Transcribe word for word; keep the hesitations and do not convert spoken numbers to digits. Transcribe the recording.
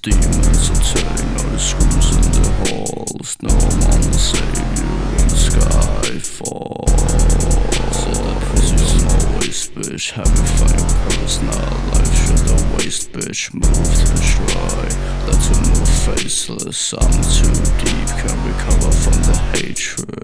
Demons are turning all the screws in the halls. No one will save you when the sky falls. Said that pussy don't always, bitch. Having fun your personal life. Should I waste, bitch? Move to the try. Let her move faceless. I'm too deep, can't recover from the hatred.